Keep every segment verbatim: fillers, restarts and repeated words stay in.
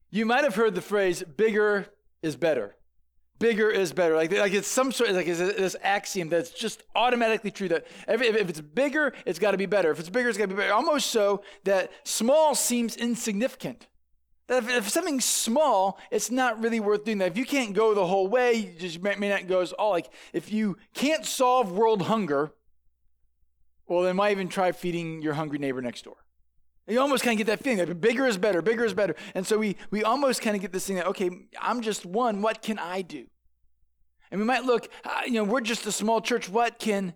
You might have heard the phrase, bigger is better. Bigger is better. Like, like it's some sort of, like it's this axiom that's just automatically true that every, if, if it's bigger, it's got to be better. If it's bigger, it's got to be better. Almost so that small seems insignificant. That if, if something's small, it's not really worth doing that. If you can't go the whole way, you just may, may not go as all. Like, if you can't solve world hunger, well, then why even try feeding your hungry neighbor next door? You almost kind of get that feeling that bigger is better, bigger is better. And so we we almost kind of get this thing that, okay, I'm just one, what can I do? And we might look, uh, you know, we're just a small church, what can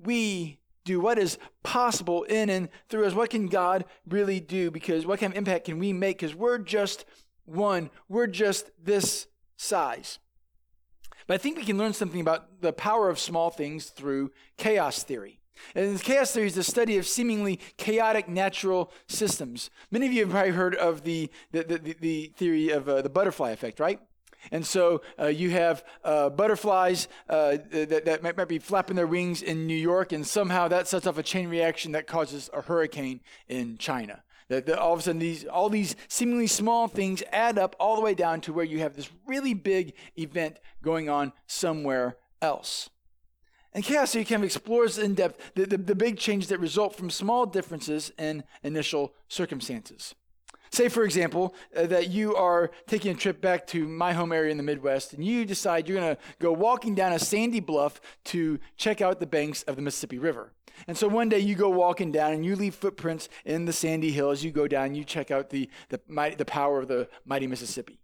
we do? What is possible in and through us? What can God really do? Because what kind of impact can we make? Because we're just one, we're just this size. But I think we can learn something about the power of small things through chaos theory. And chaos theory is the study of seemingly chaotic natural systems. Many of you have probably heard of the the, the, the theory of uh, the butterfly effect, right? And so uh, you have uh, butterflies uh, that, that might, might be flapping their wings in New York, and somehow that sets off a chain reaction that causes a hurricane in China. That, that all of a sudden, these all these seemingly small things add up all the way down to where you have this really big event going on somewhere else. And chaos theory kind of explores in depth the, the, the big changes that result from small differences in initial circumstances. Say, for example, uh, that you are taking a trip back to my home area in the Midwest, and you decide you're going to go walking down a sandy bluff to check out the banks of the Mississippi River. And so one day you go walking down, and you leave footprints in the sandy hill as you go down, and you check out the, the, mighty, the power of the mighty Mississippi.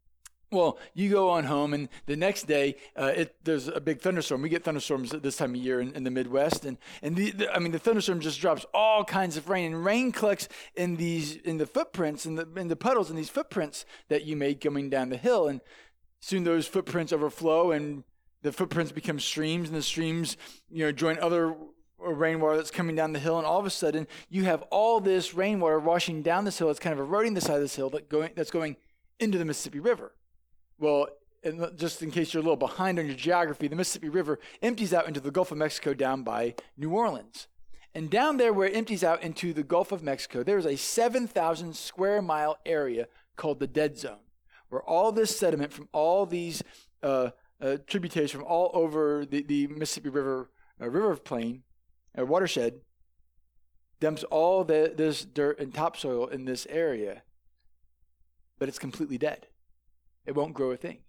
Well, you go on home, and the next day, uh, it, there's a big thunderstorm. We get thunderstorms at this time of year in, in the Midwest, and and the, the I mean the thunderstorm just drops all kinds of rain, and rain collects in these in the footprints, in the in the puddles, in these footprints that you made coming down the hill, and soon those footprints overflow, and the footprints become streams, and the streams, you know, join other rainwater that's coming down the hill, and all of a sudden you have all this rainwater washing down this hill. It's kind of eroding the side of this hill that going that's going into the Mississippi River. Well, and just in case you're a little behind on your geography, the Mississippi River empties out into the Gulf of Mexico down by New Orleans. And down there where it empties out into the Gulf of Mexico, there is a seven thousand square mile area called the Dead Zone, where all this sediment from all these uh, uh, tributaries from all over the, the Mississippi River uh, river plain, uh, watershed, dumps all the, this dirt and topsoil in this area, but it's completely dead. It won't grow a thing.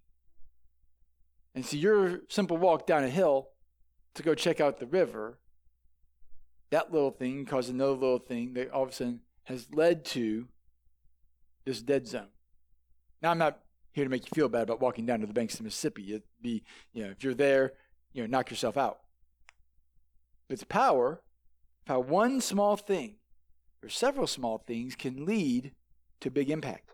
And so your simple walk down a hill to go check out the river, that little thing caused another little thing that all of a sudden has led to this dead zone. Now, I'm not here to make you feel bad about walking down to the banks of the Mississippi. It'd be, you know, if you're there, you know, knock yourself out. But it's power, how one small thing or several small things can lead to big impact.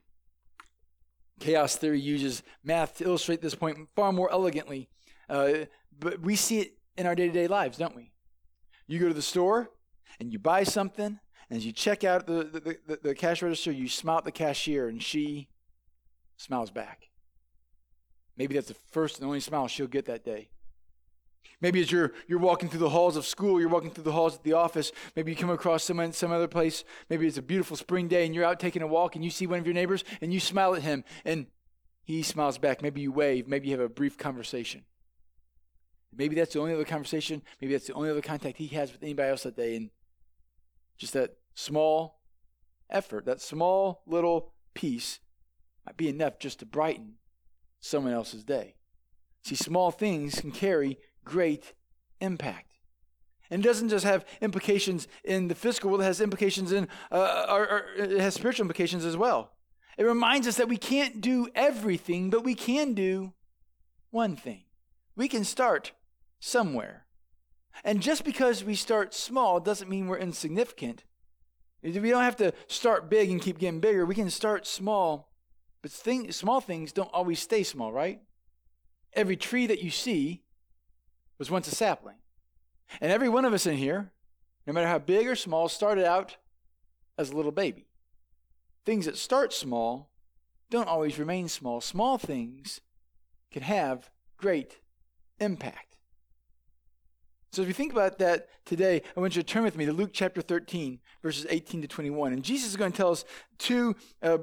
Chaos theory uses math to illustrate this point far more elegantly, uh, but we see it in our day-to-day lives, don't we? You go to the store, and you buy something, and as you check out the, the, the, the cash register, you smile at the cashier, and she smiles back. Maybe that's the first and only smile she'll get that day. Maybe as you're you're walking through the halls of school, you're walking through the halls at the office, maybe you come across someone some other place, maybe it's a beautiful spring day and you're out taking a walk and you see one of your neighbors and you smile at him and he smiles back. Maybe you wave, maybe you have a brief conversation. Maybe that's the only other conversation, maybe that's the only other contact he has with anybody else that day, and just that small effort, that small little piece might be enough just to brighten someone else's day. See, small things can carry great impact. And it doesn't just have implications in the physical world, it has implications in, uh, or, or it has spiritual implications as well. It reminds us that we can't do everything, but we can do one thing. We can start somewhere. And just because we start small doesn't mean we're insignificant. We don't have to start big and keep getting bigger. We can start small, but thing, small things don't always stay small, right? Every tree that you see was once a sapling. And every one of us in here, no matter how big or small, started out as a little baby. Things that start small don't always remain small. Small things can have great impact. So as we think about that today, I want you to turn with me to Luke chapter thirteen, verses eighteen to twenty-one. And Jesus is going to tell us two, uh,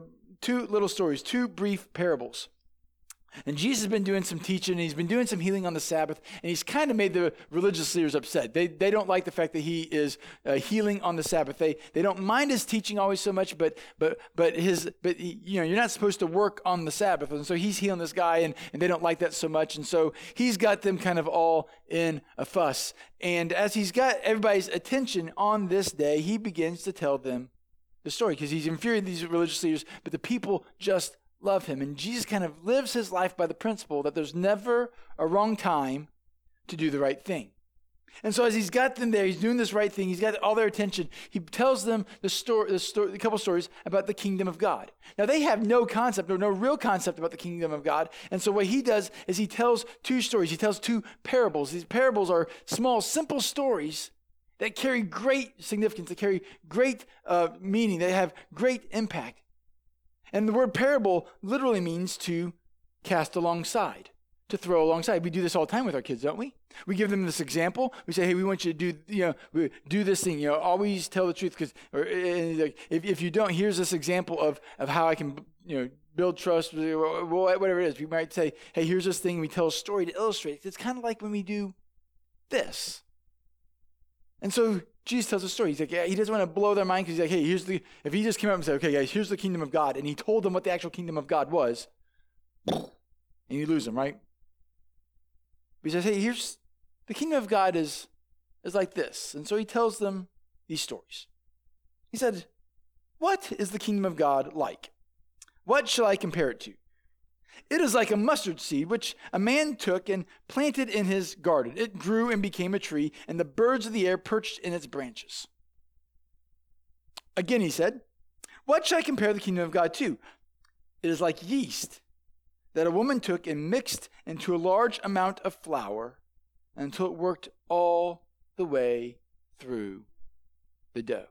two little stories, two brief parables. And Jesus has been doing some teaching, and he's been doing some healing on the Sabbath, and he's kind of made the religious leaders upset. They they don't like the fact that he is uh, healing on the Sabbath. They they don't mind his teaching always so much, but but but his but he, you know, you're not supposed to work on the Sabbath, and so he's healing this guy, and and they don't like that so much, and so he's got them kind of all in a fuss. And as he's got everybody's attention on this day, he begins to tell them the story because he's infuriated these religious leaders, but the people just love him. And Jesus kind of lives his life by the principle that there's never a wrong time to do the right thing. And so as he's got them there, he's doing this right thing, he's got all their attention, he tells them the story, the story, a couple stories about the kingdom of God. Now they have no concept or no real concept about the kingdom of God. And so what he does is he tells two stories. He tells two parables. These parables are small, simple stories that carry great significance, that carry great uh, meaning, they have great impact. And the word parable literally means to cast alongside, to throw alongside. We do this all the time with our kids, don't we? We give them this example. We say, hey, we want you to do, you know, we do this thing, you know, always tell the truth. Because like, if, if you don't, here's this example of, of how I can, you know, build trust, whatever it is. We might say, hey, here's this thing. We tell a story to illustrate. It's kind of like when we do this. And so Jesus tells a story. He's like, yeah, he doesn't want to blow their mind because he's like, hey, here's the, if he just came up and said, okay, guys, here's the kingdom of God, and he told them what the actual kingdom of God was, and you lose them, right? But he says, hey, here's, the kingdom of God is, is like this. And so he tells them these stories. He said, what is the kingdom of God like? What shall I compare it to? It is like a mustard seed, which a man took and planted in his garden. It grew and became a tree, and the birds of the air perched in its branches. Again, he said, what shall I compare the kingdom of God to? It is like yeast that a woman took and mixed into a large amount of flour until it worked all the way through the dough.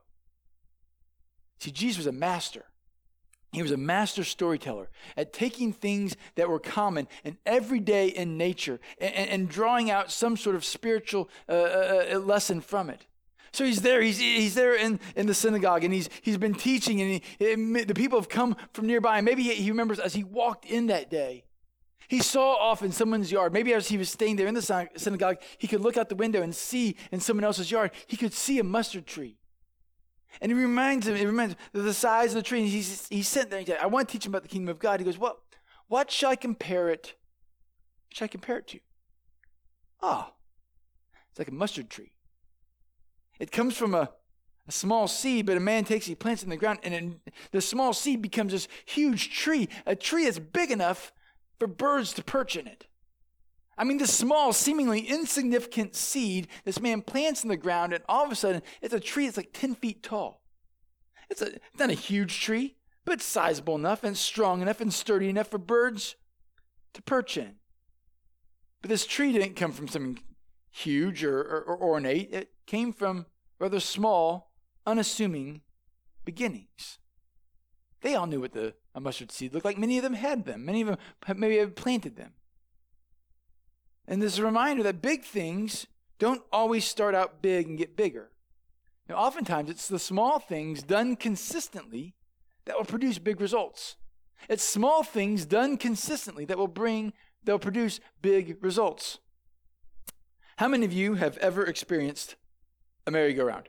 See, Jesus was a master. He was a master storyteller at taking things that were common and everyday in nature and, and, and drawing out some sort of spiritual uh, uh, lesson from it. So he's there, he's he's there in, in the synagogue, and he's he's been teaching, and he, it, the people have come from nearby. And maybe he, he remembers as he walked in that day, he saw off in someone's yard. Maybe as he was staying there in the synagogue, he could look out the window and see in someone else's yard, he could see a mustard tree. And he reminds him, it reminds him of the size of the tree. And he's, he's sitting there and he said, I want to teach him about the kingdom of God. He goes, well, what shall I compare it? What shall I compare it to? Ah, oh, it's like a mustard tree. It comes from a, a small seed, but a man takes it, he plants it in the ground, and it, the small seed becomes this huge tree, a tree that's big enough for birds to perch in it. I mean, this small, seemingly insignificant seed this man plants in the ground, and all of a sudden, it's a tree that's like ten feet tall. It's, a, it's not a huge tree, but it's sizable enough and strong enough and sturdy enough for birds to perch in. But this tree didn't come from something huge or, or, or ornate. It came from rather small, unassuming beginnings. They all knew what the a mustard seed looked like. Many of them had them. Many of them maybe had planted them. And there's a reminder that big things don't always start out big and get bigger. Now, oftentimes, it's the small things done consistently that will produce big results. It's small things done consistently that will bring, that will produce big results. How many of you have ever experienced a merry-go-round?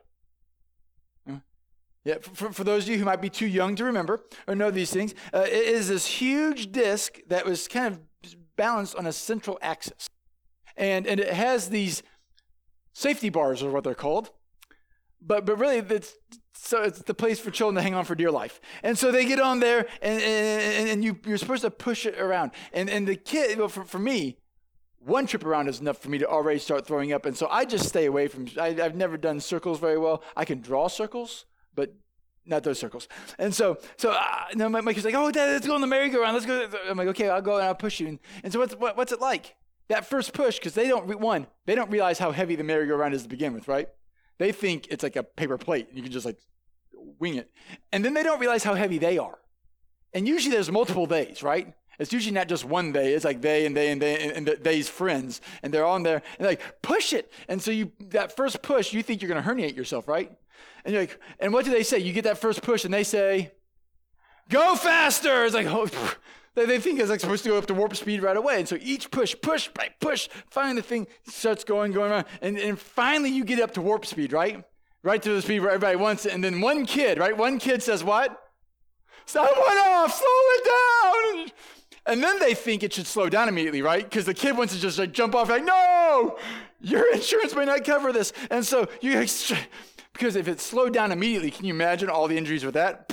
Yeah, for, for those of you who might be too young to remember or know these things, uh, it is this huge disc that was kind of balanced on a central axis. And and it has these safety bars, or what they're called. But but really, it's, so it's the place for children to hang on for dear life. And so they get on there, and and, and you, you're supposed to push it around. And and the kid, well, for, for me, one trip around is enough for me to already start throwing up. And so I just stay away from, I, I've never done circles very well. I can draw circles, but not those circles. And so, so uh, no, my, my kid's like, oh, Dad, let's go on the merry-go-round. Let's go. I'm like, okay, I'll go and I'll push you. And, and so what's, what, what's it like? That first push, because they don't, one, they don't realize how heavy the merry-go-round is to begin with, right? They think it's like a paper plate, and you can just like wing it. And then they don't realize how heavy they are. And usually there's multiple days, right? It's usually not just one day. It's like they and they and they and they's friends, and they're on there, and they're like, push it. And so you, that first push, you think you're going to herniate yourself, right? And you're like, and what do they say? You get that first push, and they say, go faster. It's like, oh, they, they think it's like supposed to go up to warp speed right away. And so each push, push, push, finally the thing starts going, going around. And, and finally you get up to warp speed, right? Right to the speed where everybody wants it. And then one kid, right? One kid says what? Someone off, slow it down. And then they think it should slow down immediately, right? Because the kid wants to just like jump off like, no, your insurance may not cover this. And so you, because if it slowed down immediately, can you imagine all the injuries with that?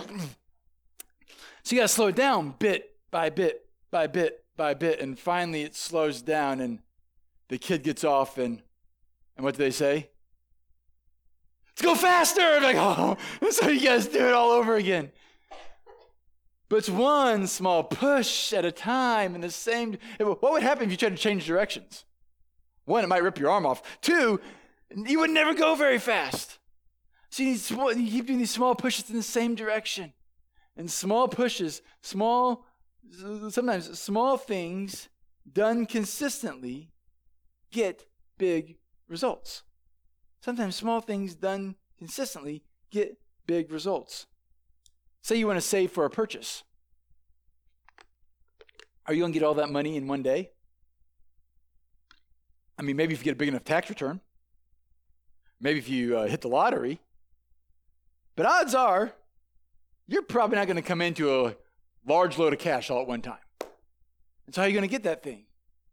So you got to slow it down bit by bit by bit by bit. And finally it slows down and the kid gets off and, and what do they say? Let's go faster. I'm like, oh, and so you guys do it all over again. But it's one small push at a time in the same. What would happen if you tried to change directions? One, it might rip your arm off. Two, you would never go very fast. So you, need small, you keep doing these small pushes in the same direction. And small pushes, small, sometimes small things done consistently get big results. Sometimes small things done consistently get big results. Say you want to save for a purchase. Are you going to get all that money in one day? I mean, maybe if you get a big enough tax return. Maybe if you uh, hit the lottery. But odds are, you're probably not going to come into a large load of cash all at one time. And so how are you going to get that thing?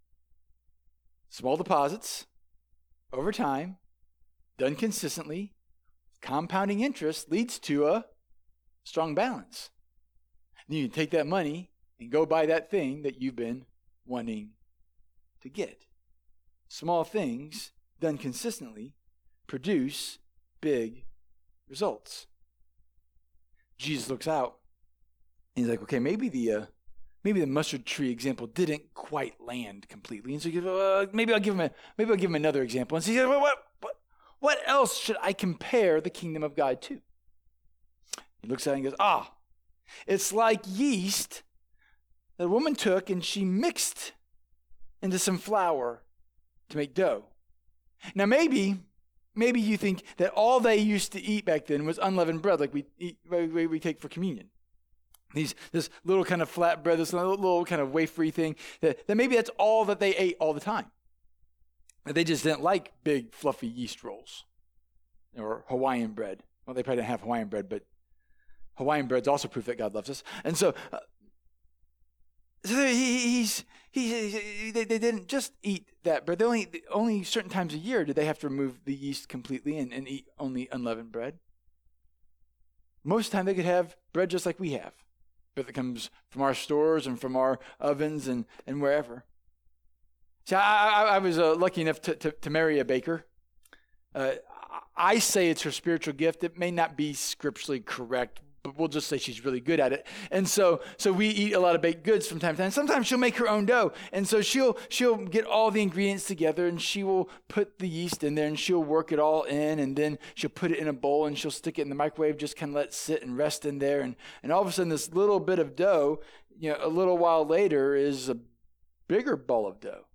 Small deposits, over time, done consistently, compounding interest leads to a strong balance. And you can take that money and go buy that thing that you've been wanting to get. Small things done consistently produce big results. Jesus looks out and he's like, okay, maybe the uh, maybe the mustard tree example didn't quite land completely. And so he goes, uh, maybe I'll give him a maybe I'll give him another example. And so he says, well, what what what else should I compare the kingdom of God to? He looks at it and goes, ah, it's like yeast that a woman took and she mixed into some flour to make dough. Now maybe, maybe you think that all they used to eat back then was unleavened bread, like we eat, we, we take for communion. These, this little kind of flat bread, this little, little kind of wafery thing, that, that maybe that's all that they ate all the time. That they just didn't like big, fluffy yeast rolls or Hawaiian bread. Well, they probably didn't have Hawaiian bread, but Hawaiian bread's also proof that God loves us. And so, uh, so he, he's, he, he, they, they didn't just eat that bread. They only, only certain times a year did they have to remove the yeast completely and, and eat only unleavened bread. Most of the time they could have bread just like we have. But it comes from our stores and from our ovens and, and wherever. See, I, I, I was uh, lucky enough to, to, to marry a baker. Uh, I say it's her spiritual gift. It may not be scripturally correct, but we'll just say she's really good at it. And so so we eat a lot of baked goods from time to time. Sometimes she'll make her own dough. And so she'll she'll get all the ingredients together and she will put the yeast in there and she'll work it all in and then she'll put it in a bowl and she'll stick it in the microwave, just kind of let it sit and rest in there. And, and all of a sudden this little bit of dough, you know, a little while later is a bigger ball of dough.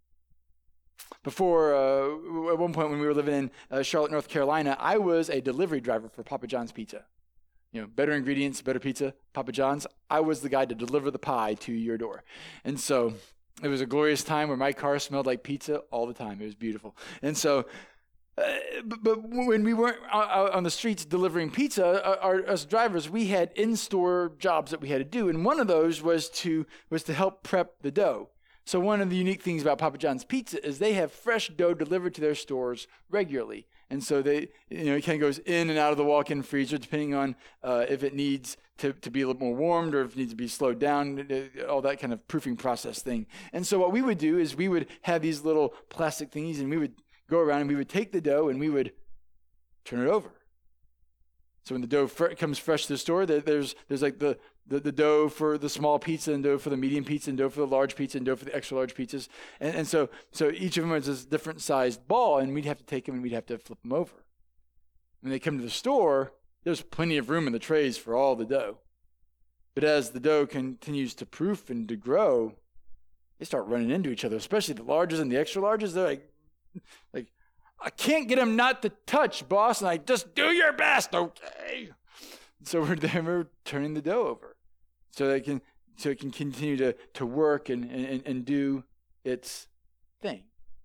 Before, uh, at one point when we were living in uh, Charlotte, North Carolina, I was a delivery driver for Papa John's Pizza. You know, better ingredients, better pizza, Papa John's. I was the guy to deliver the pie to your door. And so it was a glorious time where my car smelled like pizza all the time. It was beautiful. And so, uh, but, but when we weren't out on the streets delivering pizza, our, us drivers, we had in-store jobs that we had to do. And one of those was to was to help prep the dough. So one of the unique things about Papa John's Pizza is they have fresh dough delivered to their stores regularly. And so they, you know, it kind of goes in and out of the walk-in freezer depending on uh, if it needs to, to be a little more warmed or if it needs to be slowed down, all that kind of proofing process thing. And so what we would do is we would have these little plastic thingies and we would go around and we would take the dough and we would turn it over. So when the dough fr- comes fresh to the store, there, there's there's like the, the, the dough for the small pizza and dough for the medium pizza and dough for the large pizza and dough for the extra large pizzas. And, and so so each of them was this different sized ball and we'd have to take them and we'd have to flip them over. When they come to the store, there's plenty of room in the trays for all the dough. But as the dough continues to proof and to grow, they start running into each other, especially the larges and the extra larges. They're like, like, I can't get them not to touch, boss. And I just do your best, okay? So we're then we're turning the dough over, so that it can so it can continue to to work and and, and do its thing.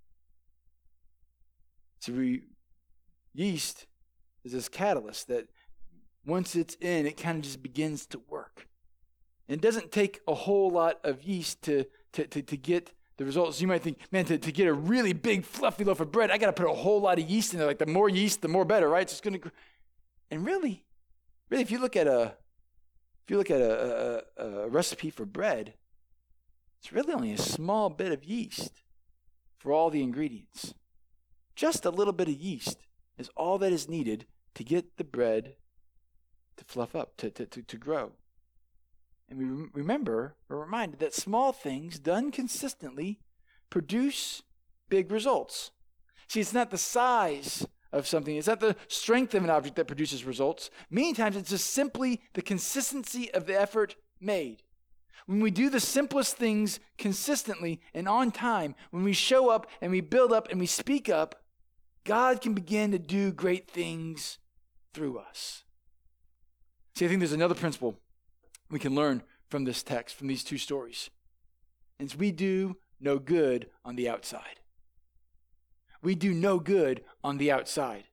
So we yeast is this catalyst that once it's in, it kind of just begins to work. And it doesn't take a whole lot of yeast to to to, to get the results. You might think, man, to, to get a really big fluffy loaf of bread, I got to put a whole lot of yeast in there. Like the more yeast, the more better, right? It's just going to. And really, really, if you look at a, if you look at a, a, a recipe for bread, it's really only a small bit of yeast for all the ingredients. Just a little bit of yeast is all that is needed to get the bread to fluff up, to to to, to grow. And we remember, we're reminded that small things done consistently produce big results. See, it's not the size of something, it's not the strength of an object that produces results. Many times it's just simply the consistency of the effort made. When we do the simplest things consistently and on time, when we show up and we build up and we speak up, God can begin to do great things through us. See, I think there's another principle we can learn from this text, from these two stories. And it's we do no good on the outside. We do no good on the outside.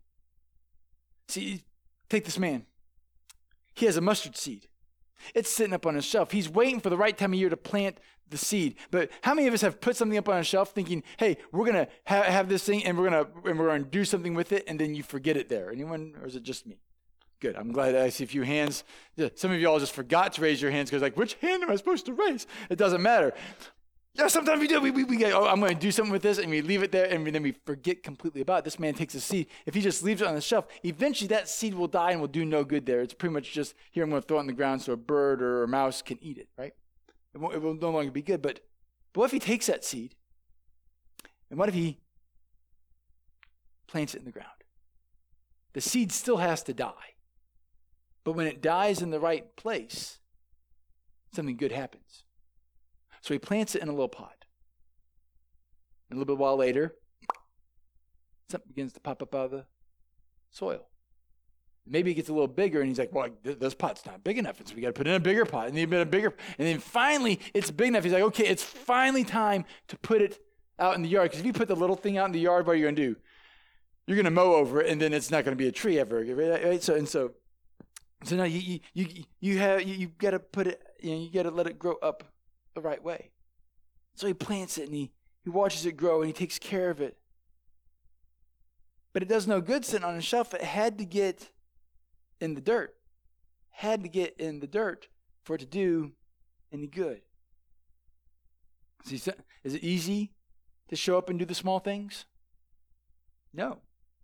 See, take this man. He has a mustard seed. It's sitting up on a shelf. He's waiting for the right time of year to plant the seed. But how many of us have put something up on a shelf thinking, hey, we're going to ha- have this thing and we're going to and we're going to do something with it, and then you forget it there? Anyone, or is it just me? Good. I'm glad I see a few hands. Some of you all just forgot to raise your hands because like, which hand am I supposed to raise? It doesn't matter. Yeah, sometimes we do. We, we, we get, oh, I'm going to do something with this, and we leave it there, and then we forget completely about it. This man takes a seed. If he just leaves it on the shelf, eventually that seed will die and will do no good there. It's pretty much just, here, I'm going to throw it on the ground so a bird or a mouse can eat it, right? It, won't, it will no longer be good. But, but what if he takes that seed, and what if he plants it in the ground? The seed still has to die. But when it dies in the right place, something good happens. So he plants it in a little pot. And a little bit while later, something begins to pop up out of the soil. Maybe it gets a little bigger, and he's like, well, this pot's not big enough, and so we got to put in a bigger pot, and then a bigger, and then finally it's big enough. He's like, okay, it's finally time to put it out in the yard. Because if you put the little thing out in the yard, what are you going to do? You're going to mow over it, and then it's not going to be a tree ever, right? So and so. So now you you you you have you, you got to put it, you know, you got to let it grow up the right way. So he plants it and he he watches it grow and he takes care of it. But it does no good sitting on a shelf. It had to get in the dirt. Had to get in the dirt for it to do any good. See, is it easy to show up and do the small things? No.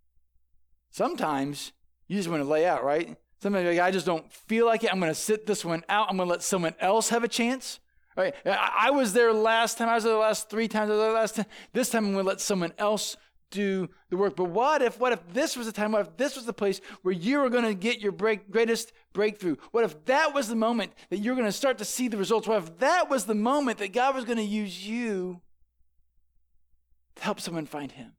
Sometimes you just want to lay out, right? Sometimes you're like, I just don't feel like it. I'm going to sit this one out. I'm going to let someone else have a chance. Right? I was there last time. I was there the last three times. I was there last time. This time I'm going to let someone else do the work. But what if, what if this was the time? What if this was the place where you were going to get your break, greatest breakthrough? What if that was the moment that you're going to start to see the results? What if that was the moment that God was going to use you to help someone find him?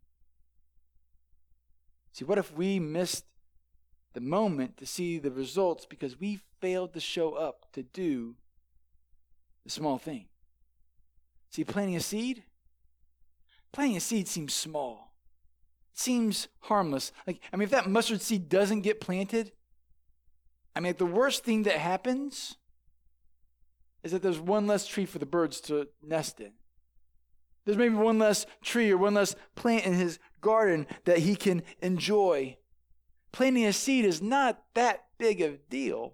See, what if we missed the moment to see the results because we failed to show up to do the small thing? See, planting a seed, planting a seed seems small. It seems harmless. Like, I mean, if that mustard seed doesn't get planted, I mean, like the worst thing that happens is that there's one less tree for the birds to nest in. There's maybe one less tree or one less plant in his garden that he can enjoy. Planting a seed is not that big of a deal,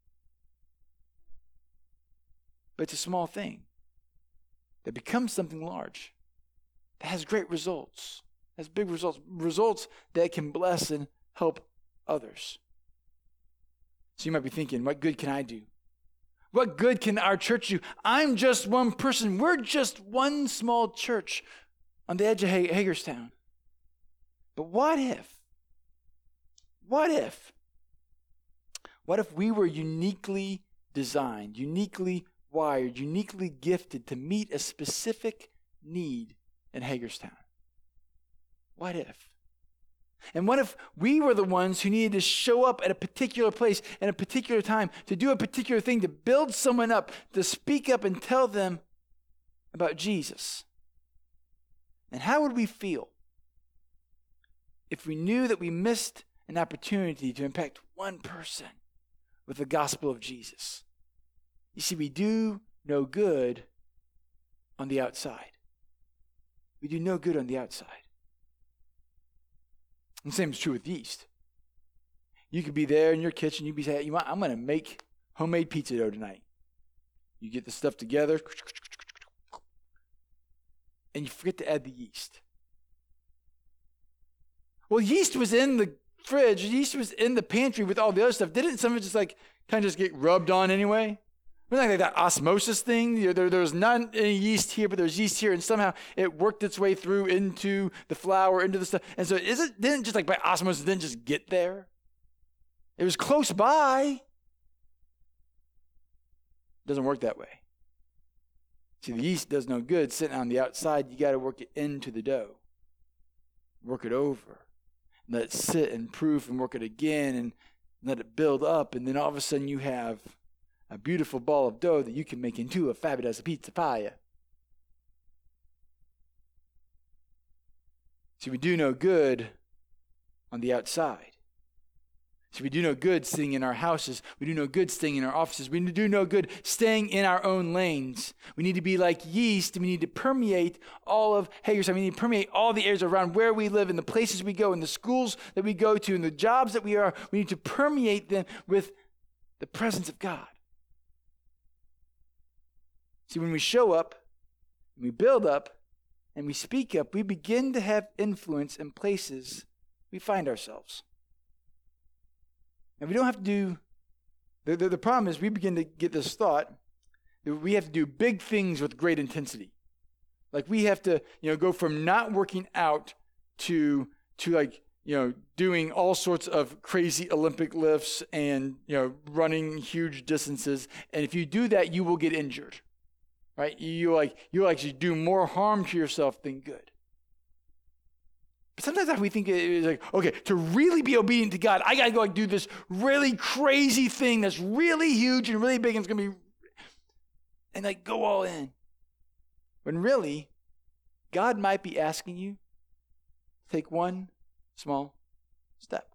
but it's a small thing that becomes something large, that has great results, has big results, results that can bless and help others. So you might be thinking, what good can I do? What good can our church do? I'm just one person. We're just one small church on the edge of Hagerstown. But what if? What if? What if we were uniquely designed, uniquely wired, uniquely gifted to meet a specific need in Hagerstown? What if? And what if we were the ones who needed to show up at a particular place at a particular time to do a particular thing, to build someone up, to speak up and tell them about Jesus? And how would we feel if we knew that we missed an opportunity to impact one person with the gospel of Jesus? You see, we do no good on the outside. We do no good on the outside. And the same is true with yeast. You could be there in your kitchen, you'd be saying, you know, I'm going to make homemade pizza dough tonight. You get the stuff together, and you forget to add the yeast. Well, yeast was in the fridge, yeast was in the pantry with all the other stuff. Didn't some of it just like kind of just get rubbed on anyway? Wasn't like that osmosis thing? You know, there, there's not any yeast here, but there's yeast here, and somehow it worked its way through into the flour, into the stuff. And so is it didn't just like by osmosis, it didn't just get there. It was close by. It doesn't work that way. See, the yeast does no good sitting on the outside. You got to work it into the dough. Work it over. Let it sit and proof and work it again and let it build up. And then all of a sudden you have a beautiful ball of dough that you can make into a fabulous pizza pie. See, we do no good on the outside. See, we do no good sitting in our houses. We do no good staying in our offices. We do no good staying in our own lanes. We need to be like yeast. We need to permeate all of Hagerstown. We need to permeate all the areas around where we live, and the places we go, and the schools that we go to, and the jobs that we are. We need to permeate them with the presence of God. See, when we show up, we build up, and we speak up, we begin to have influence in places we find ourselves. And we don't have to do, the, the, the problem is we begin to get this thought that we have to do big things with great intensity. Like we have to, you know, go from not working out to, to like, you know, doing all sorts of crazy Olympic lifts and, you know, running huge distances. And if you do that, you will get injured, right? You like, you actually do more harm to yourself than good. But sometimes we think it's like, okay, to really be obedient to God, I got to go like do this really crazy thing that's really huge and really big and it's going to be, and like go all in. When really, God might be asking you to take one small step.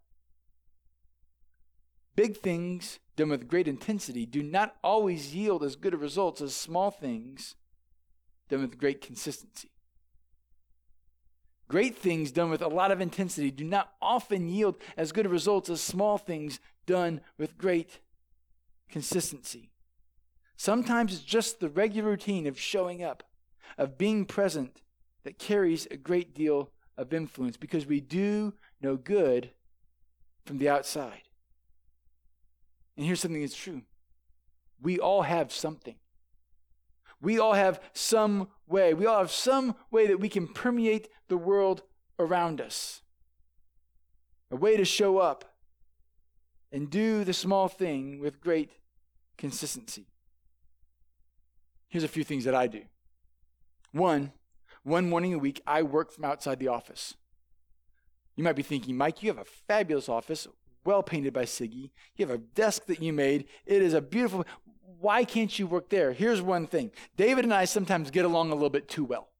Big things done with great intensity do not always yield as good a results as small things done with great consistency. Great things done with a lot of intensity do not often yield as good results as small things done with great consistency. Sometimes it's just the regular routine of showing up, of being present, that carries a great deal of influence because we do no good from the outside. And here's something that's true. We all have something. We all have some way. We all have some way that we can permeate the world around us. A way to show up and do the small thing with great consistency. Here's a few things that I do. One, one morning a week, I work from outside the office. You might be thinking, Mike, you have a fabulous office, well painted by Siggy. You have a desk that you made. It is a beautiful... Why can't you work there? Here's one thing. David and I sometimes get along a little bit too well.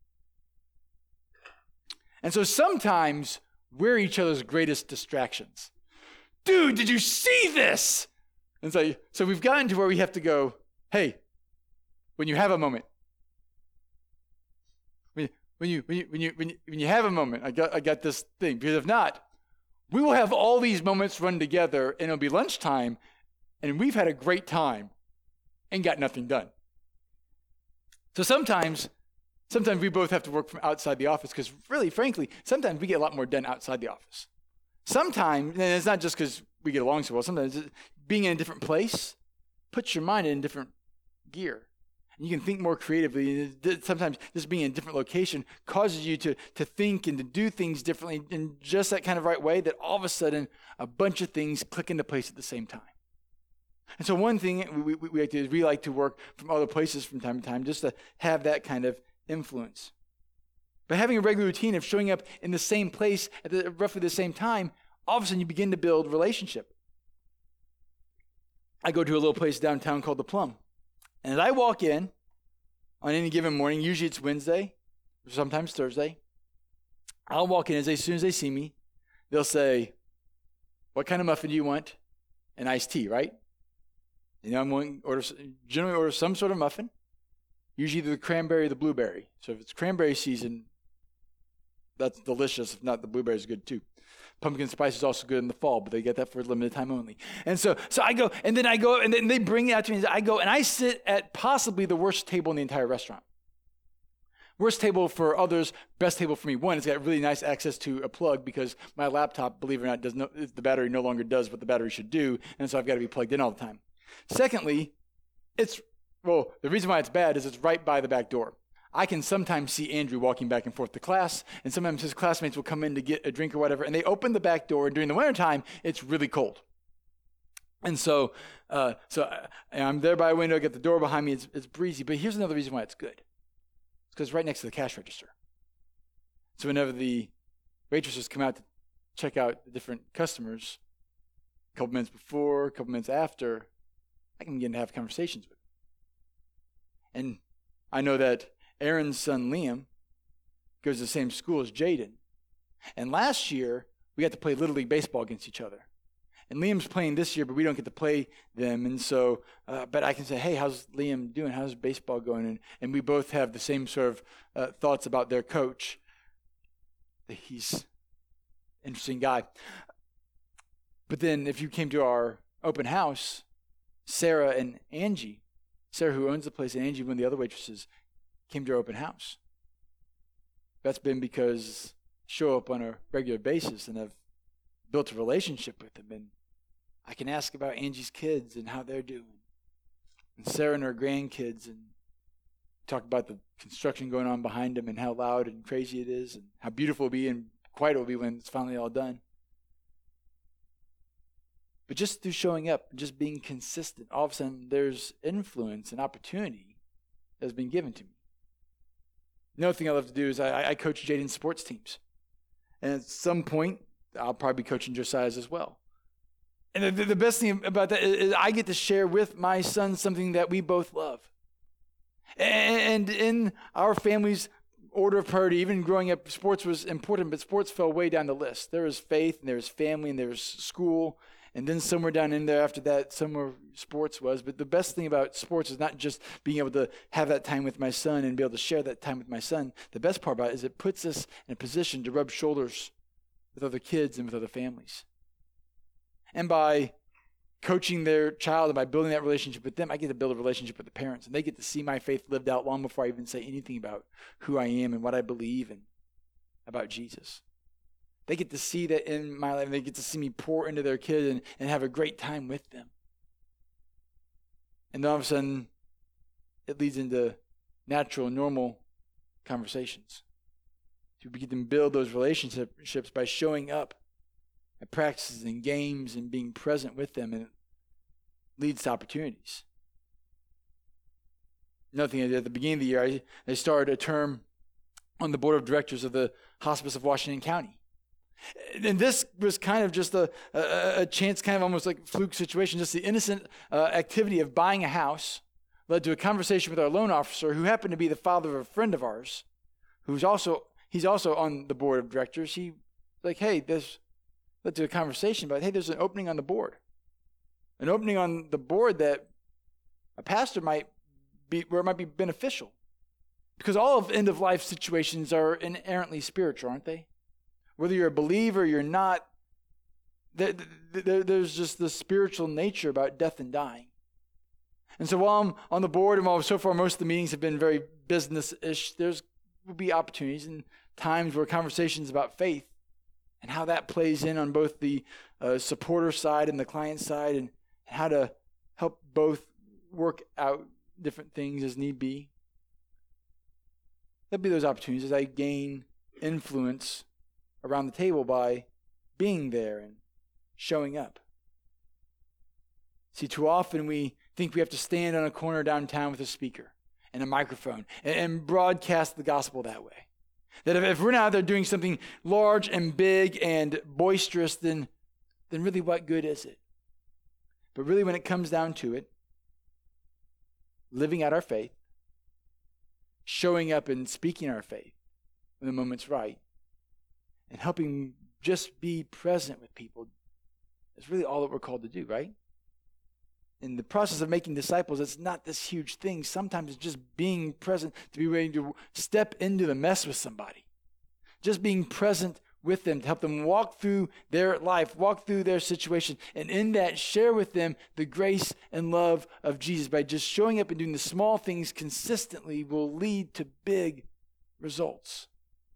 And so sometimes we're each other's greatest distractions. Dude, did you see this? And so, so we've gotten to where we have to go, hey, when you have a moment, when, when, you, when, you, when, you, when, you, when you have a moment, I got, I got this thing. Because if not, we will have all these moments run together and it'll be lunchtime and we've had a great time and got nothing done. So sometimes, sometimes we both have to work from outside the office because really, frankly, sometimes we get a lot more done outside the office. Sometimes, and it's not just because we get along so well, sometimes being in a different place puts your mind in a different gear. And you can think more creatively. Sometimes just being in a different location causes you to, to think and to do things differently in just that kind of right way that all of a sudden a bunch of things click into place at the same time. And so one thing we, we, we like to do is we like to work from other places from time to time just to have that kind of influence. By having a regular routine of showing up in the same place at the, roughly the same time, all of a sudden you begin to build relationship. I go to a little place downtown called The Plum. And as I walk in on any given morning, usually it's Wednesday, or sometimes Thursday, I'll walk in as, as soon as they see me, they'll say, "What kind of muffin do you want?" And iced tea, right? You know, I'm going to order, generally order some sort of muffin, usually the cranberry or the blueberry. So if it's cranberry season, that's delicious. If not, the blueberry is good too. Pumpkin spice is also good in the fall, but they get that for a limited time only. And so so I go, and then I go, and then they bring it out to me. And I go, and I sit at possibly the worst table in the entire restaurant. Worst table for others, best table for me. One, it's got really nice access to a plug because my laptop, believe it or not, does no, the battery no longer does what the battery should do, and so I've got to be plugged in all the time. Secondly, it's, well, the reason why it's bad is it's right by the back door. I can sometimes see Andrew walking back and forth to class, and sometimes his classmates will come in to get a drink or whatever, and they open the back door, and during the wintertime, it's really cold. And so uh, so I, I'm there by a window, I get the door behind me, it's, it's breezy, but here's another reason why it's good. It's because it's right next to the cash register. So whenever the waitresses come out to check out the different customers, a couple minutes before, a couple minutes after, I can begin to have conversations with them. And I know that Aaron's son Liam goes to the same school as Jaden. And last year, we got to play Little League Baseball against each other. And Liam's playing this year, but we don't get to play them. And so, uh, but I can say, "Hey, how's Liam doing? How's baseball going?" And, and we both have the same sort of uh, thoughts about their coach. He's an interesting guy. But then if you came to our open house, Sarah and Angie, Sarah who owns the place, and Angie, one of the other waitresses, came to our open house. That's been because I show up on a regular basis and I've built a relationship with them. And I can ask about Angie's kids and how they're doing. And Sarah and her grandkids, and talk about the construction going on behind them and how loud and crazy it is and how beautiful it'll be and quiet it'll be when it's finally all done. But just through showing up and just being consistent, all of a sudden there's influence and opportunity that's been given to me. Another thing I love to do is I, I coach Jaden's sports teams. And at some point, I'll probably be coaching Josiah's as well. And the, the best thing about that is I get to share with my son something that we both love. And in our family's order of priority, even growing up, sports was important, but sports fell way down the list. There was faith, and there was family, and there was school. And then somewhere down in there after that, somewhere sports was. But the best thing about sports is not just being able to have that time with my son and be able to share that time with my son. The best part about it is it puts us in a position to rub shoulders with other kids and with other families. And by coaching their child and by building that relationship with them, I get to build a relationship with the parents. And they get to see my faith lived out long before I even say anything about who I am and what I believe and about Jesus. They get to see that in my life. They get to see me pour into their kids and, and have a great time with them. And then all of a sudden, it leads into natural, normal conversations. So we get to build those relationships by showing up at practices and games and being present with them, and it leads to opportunities. Another thing, at the beginning of the year, I, I started a term on the board of directors of the Hospice of Washington County. And this was kind of just a, a, a chance, kind of almost like fluke situation, just the innocent uh, activity of buying a house led to a conversation with our loan officer, who happened to be the father of a friend of ours, who's also, he's also on the board of directors. He like, hey, this led to a conversation about, hey, there's an opening on the board. An opening on the board that a pastor might be, where it might be beneficial. Because all of end-of-life situations are inherently spiritual, aren't they? Whether you're a believer or you're not, there, there, there's just the spiritual nature about death and dying. And so while I'm on the board, and while so far most of the meetings have been very business-ish, there's will be opportunities and times where conversations about faith and how that plays in on both the uh, supporter side and the client side, and how to help both work out different things as need be. There'll be those opportunities as I gain influence around the table by being there and showing up. See, too often we think we have to stand on a corner downtown with a speaker and a microphone and, and broadcast the gospel that way. That if, if we're not out there doing something large and big and boisterous, then, then really what good is it? But really when it comes down to it, living out our faith, showing up and speaking our faith when the moment's right, and helping just be present with people is really all that we're called to do, right? In the process of making disciples, it's not this huge thing. Sometimes it's just being present, to be ready to step into the mess with somebody. Just being present with them to help them walk through their life, walk through their situation, and in that share with them the grace and love of Jesus. By just showing up and doing the small things consistently will lead to big results.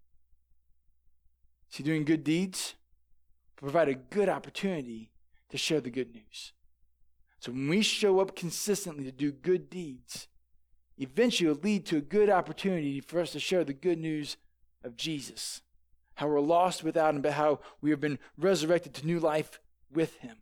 See, doing good deeds provide a good opportunity to share the good news. So when we show up consistently to do good deeds, eventually it'll lead to a good opportunity for us to share the good news of Jesus. How we're lost without him, but how we have been resurrected to new life with him.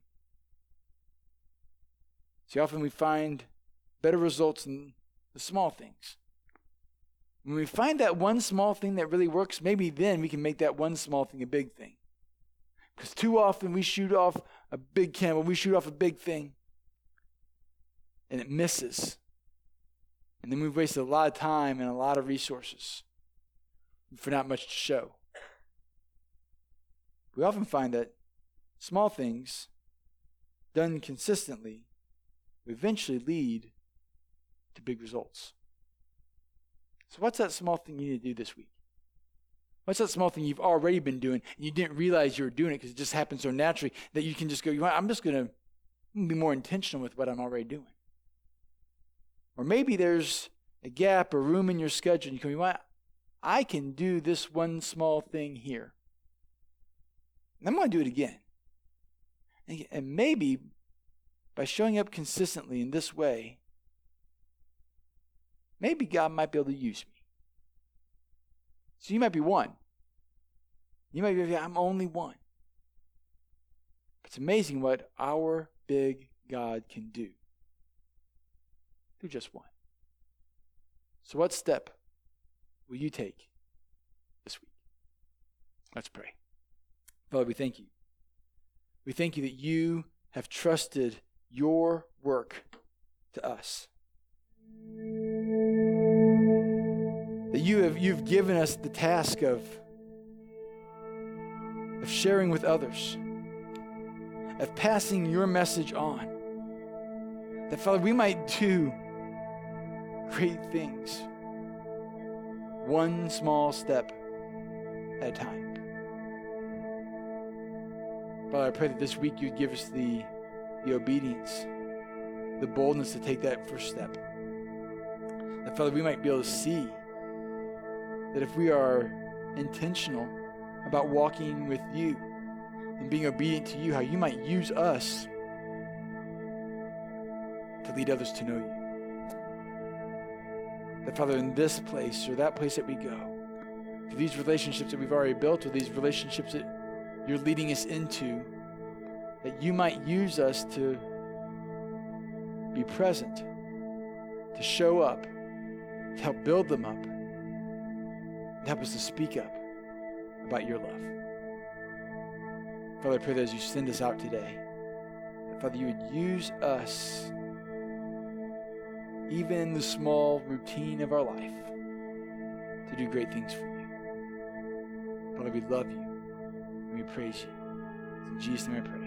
See, often we find better results in the small things. When we find that one small thing that really works, maybe then we can make that one small thing a big thing. Because too often we shoot off a big camel, we shoot off a big thing, and it misses. And then we've wasted a lot of time and a lot of resources for not much to show. We often find that small things done consistently eventually lead to big results. So what's that small thing you need to do this week? What's that small thing you've already been doing and you didn't realize you were doing it because it just happened so naturally that you can just go, you know what, I'm just going to be more intentional with what I'm already doing. Or maybe there's a gap or room in your schedule and you can, you know what, I can do this one small thing here. And I'm going to do it again. And maybe by showing up consistently in this way, maybe God might be able to use me. So you might be one. You might be, I'm only one. It's amazing what our big God can do through just one. So what step will you take this week? Let's pray. Father, we thank you. We thank you that you have trusted your work to us. That you have you've given us the task of, of sharing with others, of passing your message on. That, Father, we might do great things, one small step at a time. Father, I pray that this week you'd give us the, the obedience, the boldness to take that first step. That, Father, we might be able to see that if we are intentional about walking with you and being obedient to you, how you might use us to lead others to know you. That, Father, in this place or that place that we go, to these relationships that we've already built or these relationships that you're leading us into, that you might use us to be present, to show up, to help build them up, and help us to speak up about your love. Father, I pray that as you send us out today, that, Father, you would use us, even in the small routine of our life, to do great things for you. Father, we love you, and we praise you. In Jesus' name I pray.